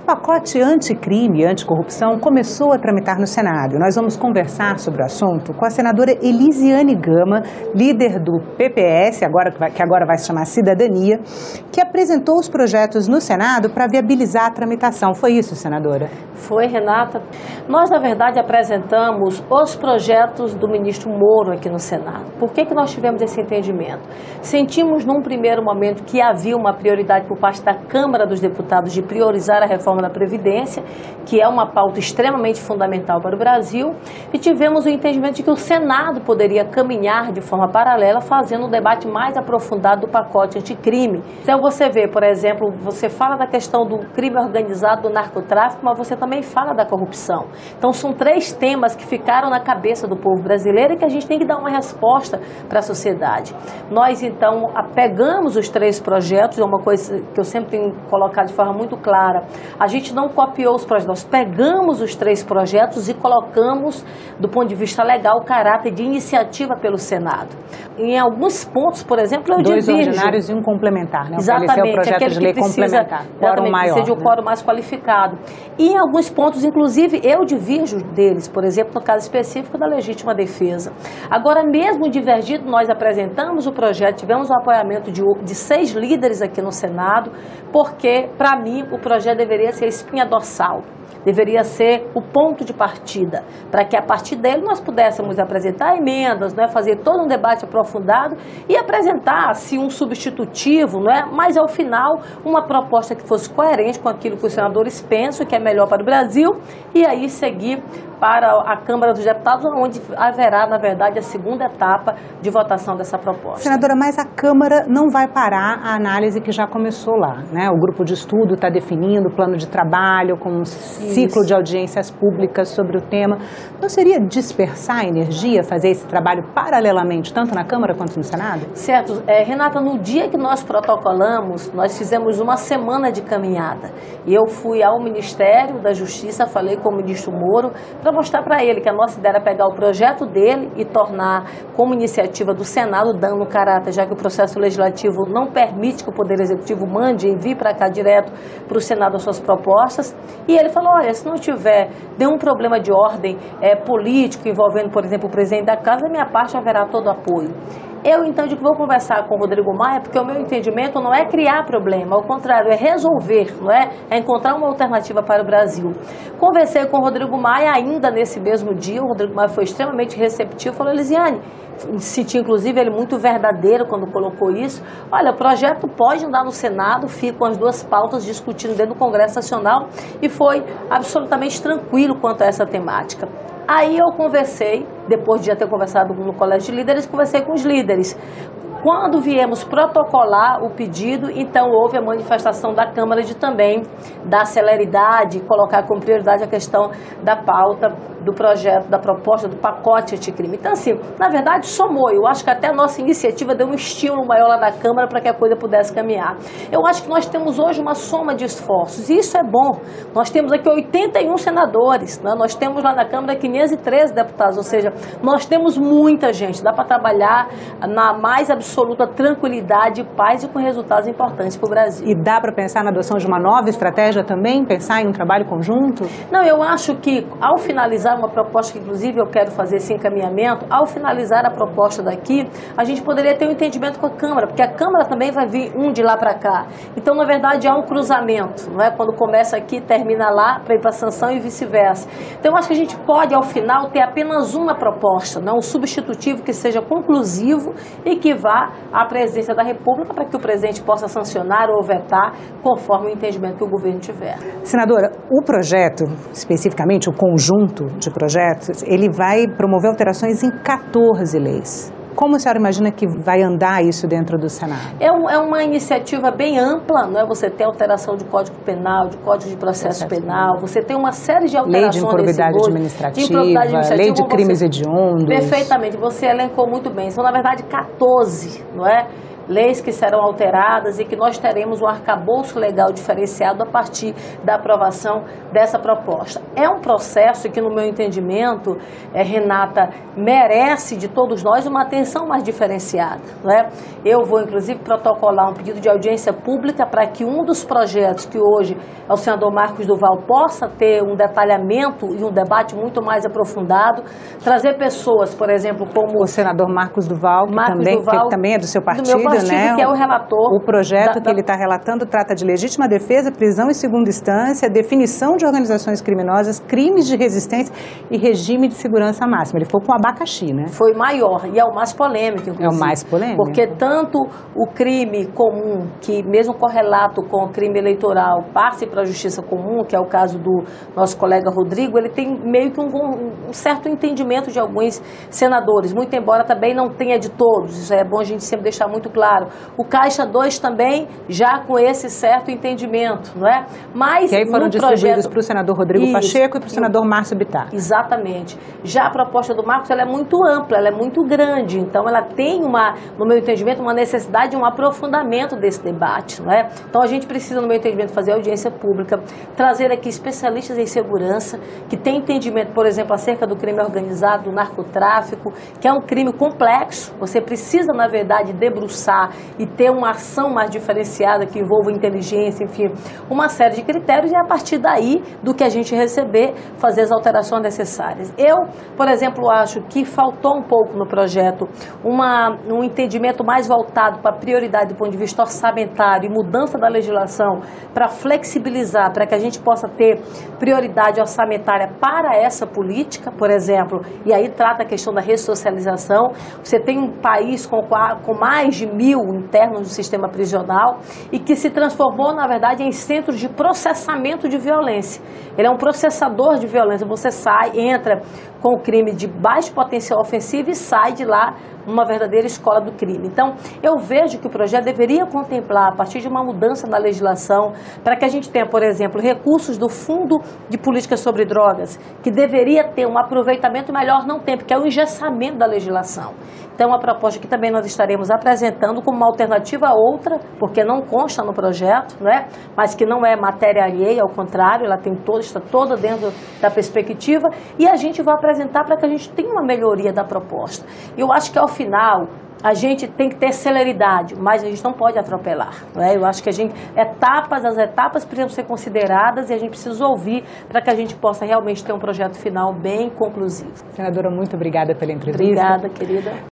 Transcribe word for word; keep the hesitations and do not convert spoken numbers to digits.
O pacote anticrime e anticorrupção começou a tramitar no Senado. Nós vamos conversar sobre o assunto com a senadora Elisiane Gama, líder do P P S, agora, que agora vai se chamar Cidadania, que apresentou os projetos no Senado para viabilizar a tramitação. Foi isso, senadora? Foi, Renata. Nós, na verdade, apresentamos os projetos do ministro Moro aqui no Senado. Por que que nós tivemos esse entendimento? Sentimos, num primeiro momento, que havia uma prioridade por parte da Câmara dos Deputados de priorizar a reforma da Previdência, que é uma pauta extremamente fundamental para o Brasil, e tivemos o entendimento de que o Senado poderia caminhar de forma paralela, fazendo um debate mais aprofundado do pacote anticrime. Então você vê, por exemplo, você fala da questão do crime organizado, do narcotráfico, mas você também fala da corrupção. Então são três temas que ficaram na cabeça do povo brasileiro e que a gente tem que dar uma resposta para a sociedade. Nós, então, pegamos os três projetos, é uma coisa que eu sempre tenho colocado de forma muito clara. A gente não copiou os projetos, nós pegamos os três projetos e colocamos, do ponto de vista legal, o caráter de iniciativa pelo Senado. Em alguns pontos, por exemplo, eu Dois divirjo. Dois ordinários e um complementar, né? Exatamente, o projeto aquele de lei que precisa, complementar, quórum maior, precisa de um né? quórum mais qualificado. E em alguns pontos, inclusive, eu divirjo deles, por exemplo, no caso específico da legítima defesa. Agora, mesmo divergido, nós apresentamos o projeto, tivemos o apoiamento de, de seis líderes aqui no Senado, porque, para mim, o projeto deveria ser a espinha dorsal. Deveria ser o ponto de partida, para que a partir dele nós pudéssemos apresentar emendas, não é, fazer todo um debate aprofundado e apresentar, se um substitutivo, não é, mas ao final uma proposta que fosse coerente com aquilo que os senadores pensam que é melhor para o Brasil, e aí seguir para a Câmara dos Deputados, onde haverá, na verdade, a segunda etapa de votação dessa proposta. Senadora, mas a Câmara não vai parar a análise que já começou lá, né? O grupo de estudo está definindo o plano de trabalho com um ciclo Isso. de audiências públicas sobre o tema. Não seria dispersar a energia, fazer esse trabalho paralelamente, tanto na Câmara quanto no Senado? Certo. É, Renata, no dia que nós protocolamos, nós fizemos uma semana de caminhada. E eu fui ao Ministério da Justiça, falei com o ministro Moro, para mostrar para ele que a nossa ideia era pegar o projeto dele e tornar como iniciativa do Senado, dando caráter, já que o processo legislativo não permite que o Poder Executivo mande e envie para cá direto para o Senado as suas propostas. E ele falou, olha, se não tiver nenhum problema de ordem é, político envolvendo, por exemplo, o presidente da Casa, da minha parte haverá todo apoio. Eu, então, digo que vou conversar com o Rodrigo Maia, porque o meu entendimento não é criar problema, ao contrário, é resolver, não é? É encontrar uma alternativa para o Brasil. Conversei com o Rodrigo Maia ainda nesse mesmo dia, o Rodrigo Maia foi extremamente receptivo, falou, Elisiane, senti inclusive ele muito verdadeiro quando colocou isso, olha, o projeto pode andar no Senado, ficam as duas pautas discutindo dentro do Congresso Nacional, e foi absolutamente tranquilo quanto a essa temática. Aí eu conversei, depois de já ter conversado no Colégio de Líderes, conversei com os líderes. Quando viemos protocolar o pedido, então houve a manifestação da Câmara de também dar celeridade, colocar como prioridade a questão da pauta do projeto, da proposta do pacote anticrime. Então, assim, na verdade, somou. Eu acho que até a nossa iniciativa deu um estímulo maior lá na Câmara para que a coisa pudesse caminhar. Eu acho que nós temos hoje uma soma de esforços, e isso é bom. Nós temos aqui oitenta e um senadores, né? Nós temos lá na Câmara quinhentos e treze deputados, ou seja, nós temos muita gente. Dá para trabalhar na mais absoluta tranquilidade, paz e com resultados importantes para o Brasil. E dá para pensar na adoção de uma nova estratégia também? Pensar em um trabalho conjunto? Não, eu acho que ao finalizar uma proposta que inclusive eu quero fazer esse encaminhamento, ao finalizar a proposta daqui, a gente poderia ter um entendimento com a Câmara, porque a Câmara também vai vir um de lá para cá. Então, na verdade, há um cruzamento, não é? Quando começa aqui, termina lá para ir para a sanção e vice-versa. Então, eu acho que a gente pode, ao final, ter apenas uma proposta, não? Um substitutivo que seja conclusivo e que vá à presidência da República para que o presidente possa sancionar ou vetar conforme o entendimento que o governo tiver. Senadora, o projeto, especificamente o conjunto de projetos, ele vai promover alterações em quatorze leis. Como a senhora imagina que vai andar isso dentro do Senado? É, um, é uma iniciativa bem ampla, não é? Você tem alteração de Código Penal, de Código de Processo, Processo Penal, você tem uma série de alterações. Lei de improbidade administrativa, de improbidade administrativa, lei de crimes você, hediondos. Perfeitamente, você elencou muito bem. São, na verdade, quatorze, não é? leis que serão alteradas e que nós teremos um arcabouço legal diferenciado a partir da aprovação dessa proposta. É um processo que, no meu entendimento, é, Renata, merece de todos nós uma atenção mais diferenciada, né? Eu vou, inclusive, protocolar um pedido de audiência pública para que um dos projetos que hoje é o senador Marcos Duval possa ter um detalhamento e um debate muito mais aprofundado, trazer pessoas, por exemplo, como o senador Marcos Duval, que, Marcos também, Duval, que também é do seu partido, do meu partido, né? Que é o relator. O projeto da, que ele está relatando trata de legítima defesa, prisão em segunda instância, definição de organizações criminosas, crimes de resistência e regime de segurança máxima. Ele ficou com abacaxi, né? Foi maior e é o mais polêmico, inclusive. É o mais polêmico. Porque tanto o crime comum, que mesmo correlato com o crime eleitoral, passe para a justiça comum, que é o caso do nosso colega Rodrigo, ele tem meio que um, um certo entendimento de alguns senadores, muito embora também não tenha de todos. Isso é bom a gente sempre deixar muito claro. O Caixa dois também já com esse certo entendimento, não é? Mas que aí foram distribuídos para o senador Rodrigo Isso, Pacheco e para o senador Márcio Bittar. Exatamente. Já a proposta do Marcos, ela é muito ampla, ela é muito grande, então ela tem uma, no meu entendimento, uma necessidade de um aprofundamento desse debate, não é? Então a gente precisa, no meu entendimento, fazer audiência pública, trazer aqui especialistas em segurança, que têm entendimento, por exemplo, acerca do crime organizado, do narcotráfico, que é um crime complexo. Você precisa, na verdade, debruçar e ter uma ação mais diferenciada que envolva inteligência, enfim, uma série de critérios e a partir daí, do que a gente receber, fazer as alterações necessárias. Eu, por exemplo, acho que faltou um pouco no projeto uma, um entendimento mais voltado para a prioridade do ponto de vista orçamentário e mudança da legislação para flexibilizar, para que a gente possa ter prioridade orçamentária para essa política, por exemplo, e aí trata a questão da ressocialização. Você tem um país com, com mais de mil internos do sistema prisional e que se transformou, na verdade, em centros de processamento de violência. Ele é um processador de violência. Você sai, entra com o crime de baixo potencial ofensivo e sai de lá uma verdadeira escola do crime. Então, eu vejo que o projeto deveria contemplar, a partir de uma mudança na legislação, para que a gente tenha, por exemplo, recursos do Fundo de Políticas sobre Drogas, que deveria ter um aproveitamento melhor, não tem, porque é o engessamento da legislação. Então, uma proposta que também nós estaremos apresentando como uma alternativa a outra, porque não consta no projeto, né? Mas que não é matéria alheia, ao contrário, ela tem toda, está toda dentro da perspectiva, e a gente vai apresentar para que a gente tenha uma melhoria da proposta. Eu acho que, ao final, a gente tem que ter celeridade, mas a gente não pode atropelar, né? Eu acho que a gente, etapas, as etapas precisam ser consideradas e a gente precisa ouvir para que a gente possa realmente ter um projeto final bem conclusivo. Senadora, muito obrigada pela entrevista. Obrigada, querida.